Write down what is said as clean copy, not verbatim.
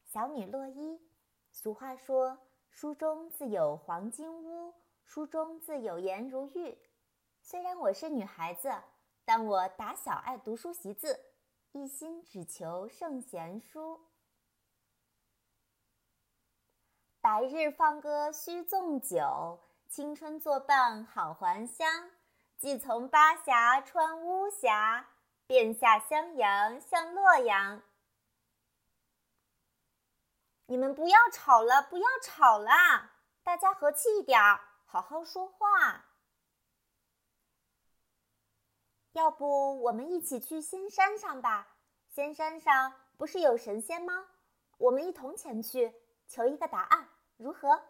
小女洛伊。俗话说，书中自有黄金屋，书中自有颜如玉。虽然我是女孩子，但我打小爱读书习字，一心只求圣贤书。白日放歌须纵酒，青春作伴好还乡。既从巴峡穿巫峡，便下襄阳向洛阳。你们不要吵了，不要吵啦！大家和气一点，好好说话。要不我们一起去仙山上吧？仙山上不是有神仙吗？我们一同前去，求一个答案，如何？